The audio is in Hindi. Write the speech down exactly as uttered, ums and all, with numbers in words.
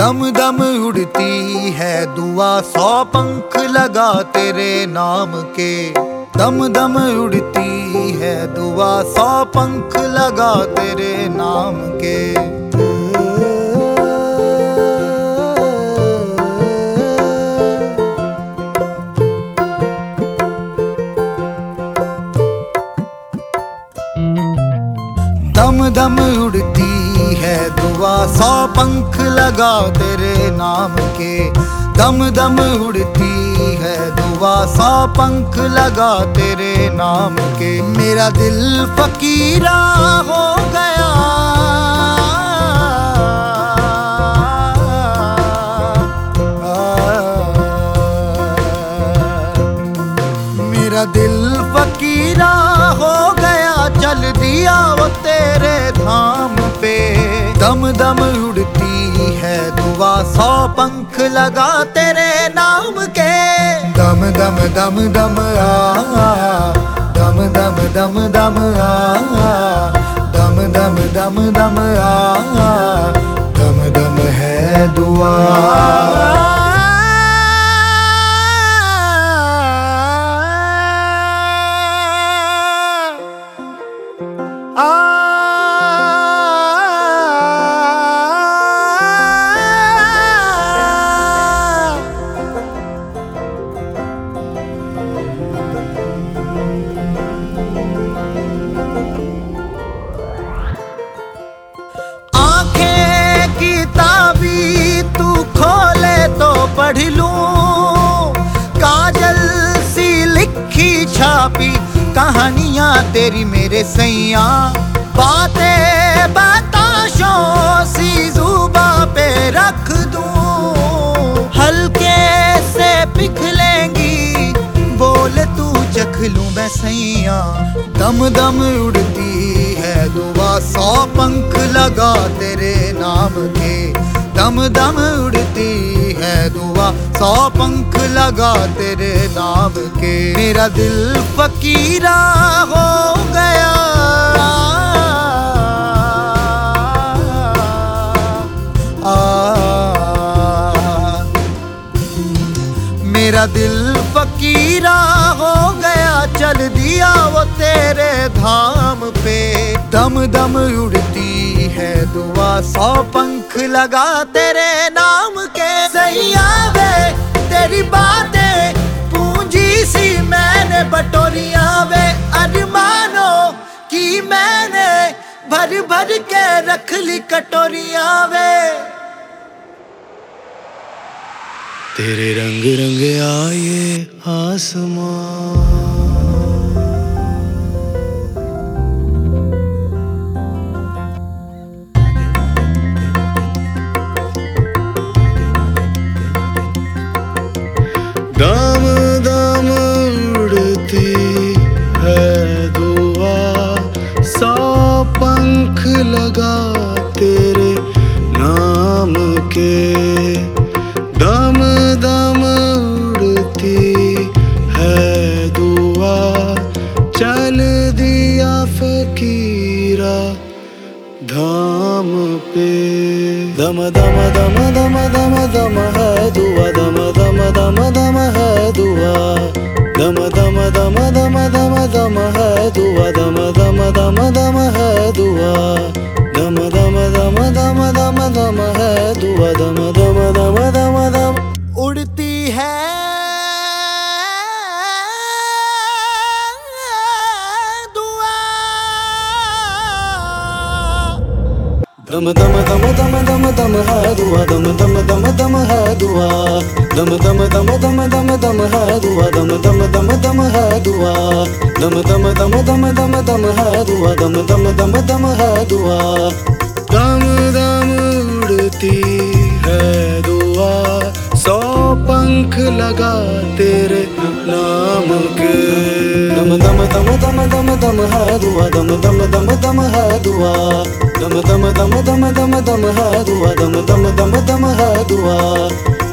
दम दम उड़ती है दुआ, सौ पंख लगा तेरे नाम के। दम दम उड़ती है दुआ, सौ पंख लगा तेरे नाम के। दम दम उड़ती है दुआ, सौ पंख लगा तेरे नाम के। दम दम उड़ती है दुआ, सौ पंख लगा तेरे नाम के। मेरा दिल फकीरा हो गया, मेरा दिल फकीरा हो गया, चल दिया वो तेरे धाम पे। दम दम उड़ती है दुआ, सौ पंख लगा तेरे नाम के। दम दम दम दम आ, दम दम दम दम आ, दम दम दम दम आ, दम दम है दुआ। पढ़ लूं काजल सी लिखी छापी कहानियां तेरी मेरे सैया। बातें बताशों सी जुबा पे रख दूं, हल्के से पिघलेंगी बोल तू चख लूं मैं सैया। दम दम उड़ती है दुआ, सौ पंख लगा तेरे नाम के। दम दम उड़ती है दुआ, सौ पंख लगा तेरे नाम के। मेरा दिल फकीरा हो गया, आ, मेरा दिल फकीरा हो गया, चल दिया वो तेरे धाम पे। दम दम उड़ती है दुआ, सौ पंख लगा तेरे नाम के। सैया वे तेरी बातें पूंजी सी मैंने बटोरिया वे, अरमानों की मैंने भर भर के रख ली कटोरिया वे। तेरे रंग रंग आए आसमां, दम दम उड़ती है दुआ, सौ पंख लगा तेरे नाम के। दम दम उड़ती है दुआ, चल दिया फकीरा धाम पे। दम दम दम दम दम दम है दुआ, दम दम दम दम है दुआ। दम दम दम दम दम दम है दुआ, दम दम दम दम है दुआ। दम दम दम दम दम दम है दुआ, दम दम दम दम दम उड़ती है दम दम दम दम दम दम है दुआ, दम दम दम दम है दुआ। दम दम दम दम दम दम है दुआ, दम दम दम दम है दुआ। दम दम दम दम दम दम है दुआ, दम दम दम दम है दुआ। दम दम उड़ती है दुआ, सौ पंख लगा तेरे नाम के। दम दम दम दम दम दम है दुआ, दम दम दम दम है दुआ। दम दम दम दम दम दम है दुआ, दम दम दम दम है दुआ।